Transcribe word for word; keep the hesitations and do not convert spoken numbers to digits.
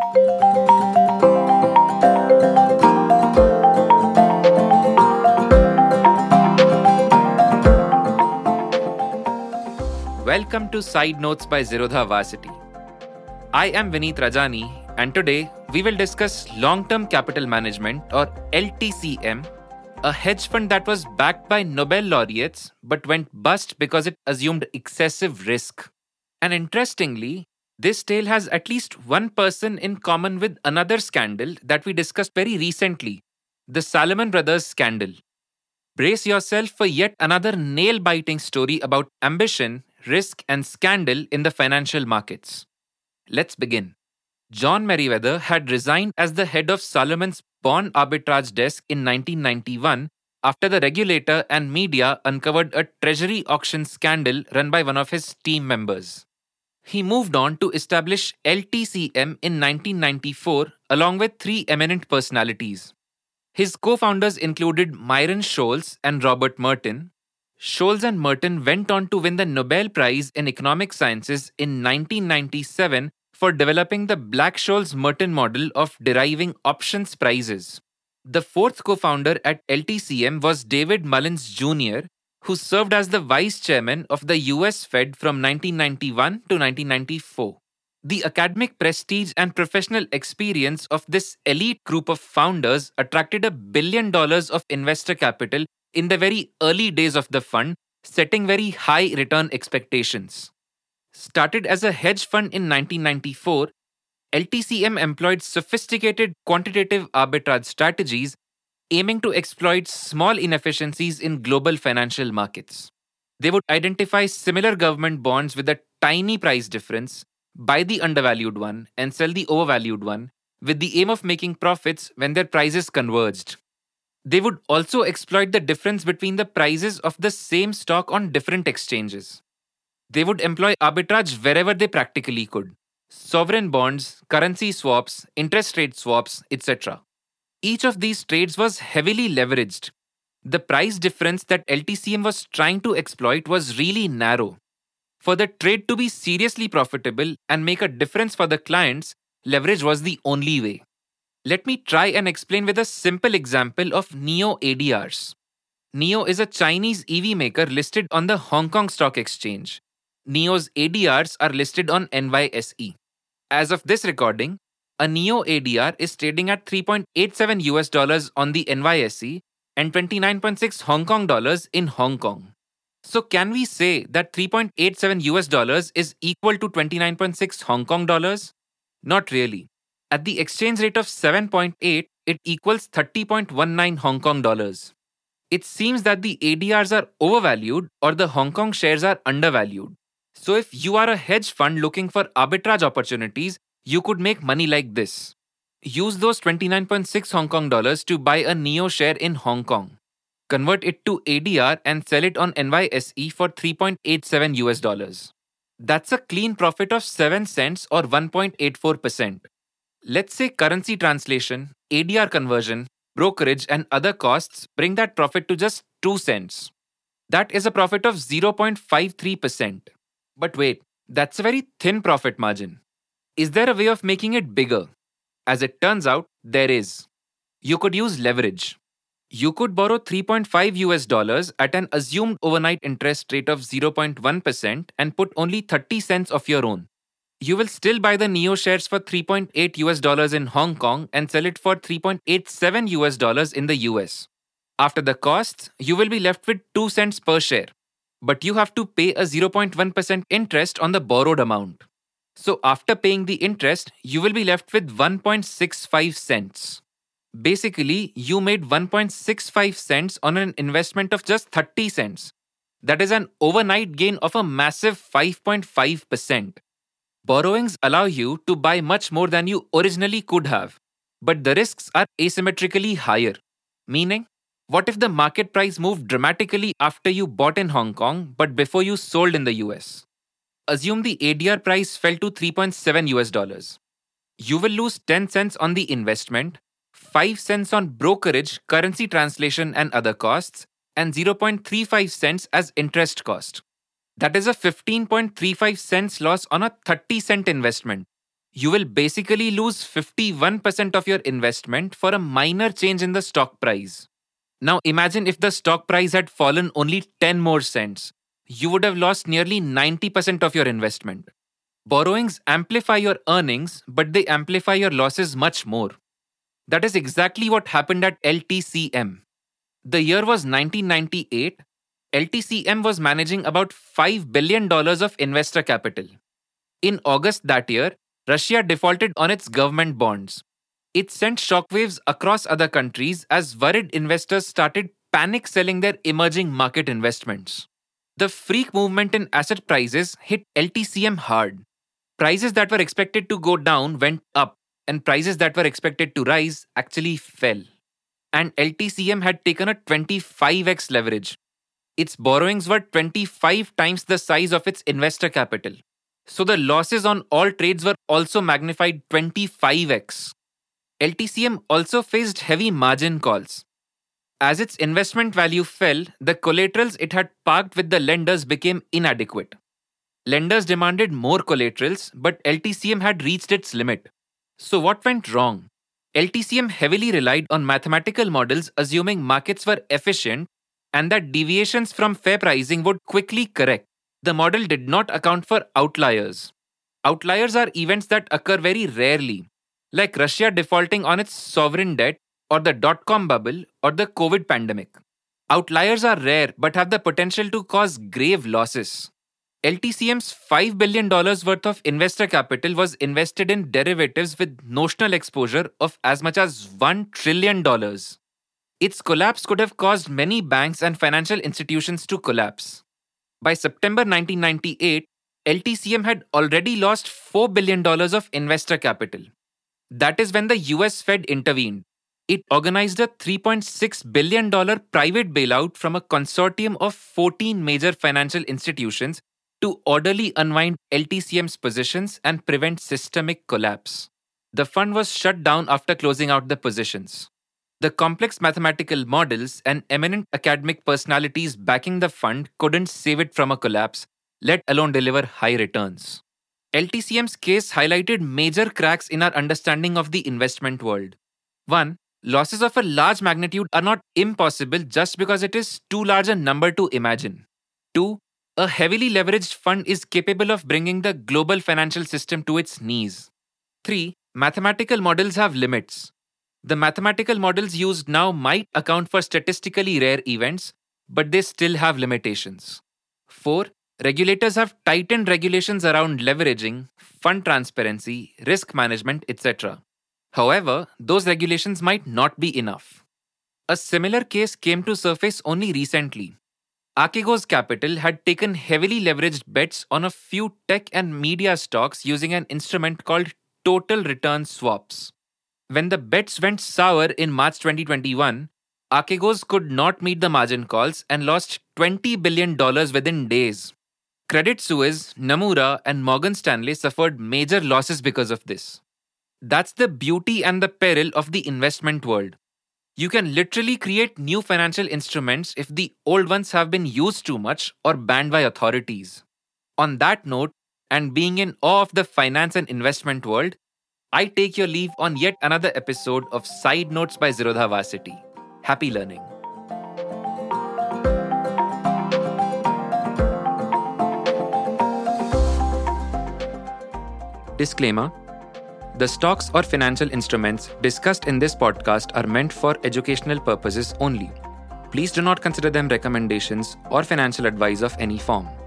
Welcome to Side Notes by Zerodha Varsity. I am Vineet Rajani, and today we will discuss Long-Term Capital Management, or L T C M, a hedge fund that was backed by Nobel laureates but went bust because it assumed excessive risk. And interestingly, this tale has at least one person in common with another scandal that we discussed very recently, the Salomon Brothers scandal. Brace yourself for yet another nail-biting story about ambition, risk, and scandal in the financial markets. Let's begin. John Meriwether had resigned as the head of Salomon's bond arbitrage desk in nineteen ninety-one after the regulator and media uncovered a treasury auction scandal run by one of his team members. He moved on to establish L T C M in nineteen ninety-four along with three eminent personalities. His co-founders included Myron Scholes and Robert Merton. Scholes and Merton went on to win the Nobel Prize in Economic Sciences in nineteen ninety-seven for developing the Black-Scholes-Merton model of deriving options prices. The fourth co-founder at L T C M was David Mullins Junior, who served as the vice chairman of the U S Fed from nineteen ninety-one to nineteen ninety-four. The academic prestige and professional experience of this elite group of founders attracted a billion dollars of investor capital in the very early days of the fund, setting very high return expectations. Started as a hedge fund in nineteen ninety-four, L T C M employed sophisticated quantitative arbitrage strategies aiming to exploit small inefficiencies in global financial markets. They would identify similar government bonds with a tiny price difference, buy the undervalued one, and sell the overvalued one, with the aim of making profits when their prices converged. They would also exploit the difference between the prices of the same stock on different exchanges. They would employ arbitrage wherever they practically could: sovereign bonds, currency swaps, interest rate swaps, et cetera. Each of these trades was heavily leveraged. The price difference that L T C M was trying to exploit was really narrow. For the trade to be seriously profitable and make a difference for the clients, leverage was the only way. Let me try and explain with a simple example of NIO A D Rs. NIO is a Chinese E V maker listed on the Hong Kong Stock Exchange. NIO's A D Rs are listed on N Y S E. As of this recording, a NIO A D R is trading at three point eight seven U S dollars on the N Y S E and twenty-nine point six Hong Kong dollars in Hong Kong. So can we say that three point eight seven U S dollars is equal to twenty-nine point six Hong Kong dollars? Not really. At the exchange rate of seven point eight, it equals thirty point one nine Hong Kong dollars. It seems that the A D Rs are overvalued or the Hong Kong shares are undervalued. So if you are a hedge fund looking for arbitrage opportunities, you could make money like this. Use those twenty-nine point six Hong Kong dollars to buy a NIO share in Hong Kong. Convert it to A D R and sell it on N Y S E for three point eight seven U S dollars. That's a clean profit of seven cents or one point eight four percent. Let's say currency translation, A D R conversion, brokerage, and other costs bring that profit to just two cents. That is a profit of zero point five three percent. But wait, that's a very thin profit margin. Is there a way of making it bigger? As it turns out, there is. You could use leverage. You could borrow three point five U S dollars at an assumed overnight interest rate of zero point one percent and put only thirty cents of your own. You will still buy the NIO shares for three point eight U S dollars in Hong Kong and sell it for three point eight seven U S dollars in the U S. After the costs, you will be left with two cents per share. But you have to pay a zero point one percent interest on the borrowed amount. So after paying the interest, you will be left with one point six five cents. Basically, you made one point six five cents on an investment of just thirty cents. That is an overnight gain of a massive five point five percent. Borrowings allow you to buy much more than you originally could have, but the risks are asymmetrically higher. Meaning, what if the market price moved dramatically after you bought in Hong Kong but before you sold in the U S? Assume the A D R price fell to three point seven U S dollars. You will lose ten cents on the investment, five cents on brokerage, currency translation and other costs, and zero point three five cents as interest cost. That is a fifteen point three five cents loss on a thirty cent investment. You will basically lose fifty-one percent of your investment for a minor change in the stock price. Now imagine if the stock price had fallen only ten more cents. You would have lost nearly ninety percent of your investment. Borrowings amplify your earnings, but they amplify your losses much more. That is exactly what happened at L T C M. The year was nineteen ninety-eight. L T C M was managing about five billion dollars of investor capital. In August that year, Russia defaulted on its government bonds. It sent shockwaves across other countries as worried investors started panic selling their emerging market investments. The freak movement in asset prices hit L T C M hard. Prices that were expected to go down went up, and prices that were expected to rise actually fell. And L T C M had taken a twenty-five x leverage. Its borrowings were twenty-five times the size of its investor capital. So the losses on all trades were also magnified twenty-five x. L T C M also faced heavy margin calls. As its investment value fell, the collaterals it had parked with the lenders became inadequate. Lenders demanded more collaterals, but L T C M had reached its limit. So what went wrong? L T C M heavily relied on mathematical models assuming markets were efficient and that deviations from fair pricing would quickly correct. The model did not account for outliers. Outliers are events that occur very rarely, like Russia defaulting on its sovereign debt, or the dot-com bubble, or the COVID pandemic. Outliers are rare but have the potential to cause grave losses. L T C M's five billion dollars worth of investor capital was invested in derivatives with notional exposure of as much as one trillion dollars. Its collapse could have caused many banks and financial institutions to collapse. By September nineteen ninety-eight, L T C M had already lost four billion dollars of investor capital. That is when the U S Fed intervened. It organized a three point six billion dollars private bailout from a consortium of fourteen major financial institutions to orderly unwind L T C M's positions and prevent systemic collapse. The fund was shut down after closing out the positions. The complex mathematical models and eminent academic personalities backing the fund couldn't save it from a collapse, let alone deliver high returns. L T C M's case highlighted major cracks in our understanding of the investment world. One, losses of a large magnitude are not impossible just because it is too large a number to imagine. Two, a heavily leveraged fund is capable of bringing the global financial system to its knees. Three, mathematical models have limits. The mathematical models used now might account for statistically rare events, but they still have limitations. Four, regulators have tightened regulations around leveraging, fund transparency, risk management, et cetera. However, those regulations might not be enough. A similar case came to surface only recently. Archegos Capital had taken heavily leveraged bets on a few tech and media stocks using an instrument called total return swaps. When the bets went sour in March twenty twenty-one, Archegos could not meet the margin calls and lost twenty billion dollars within days. Credit Suisse, Nomura, and Morgan Stanley suffered major losses because of this. That's the beauty and the peril of the investment world. You can literally create new financial instruments if the old ones have been used too much or banned by authorities. On that note, and being in awe of the finance and investment world, I take your leave on yet another episode of Side Notes by Zerodha Varsity. Happy learning. Disclaimer: the stocks or financial instruments discussed in this podcast are meant for educational purposes only. Please do not consider them recommendations or financial advice of any form.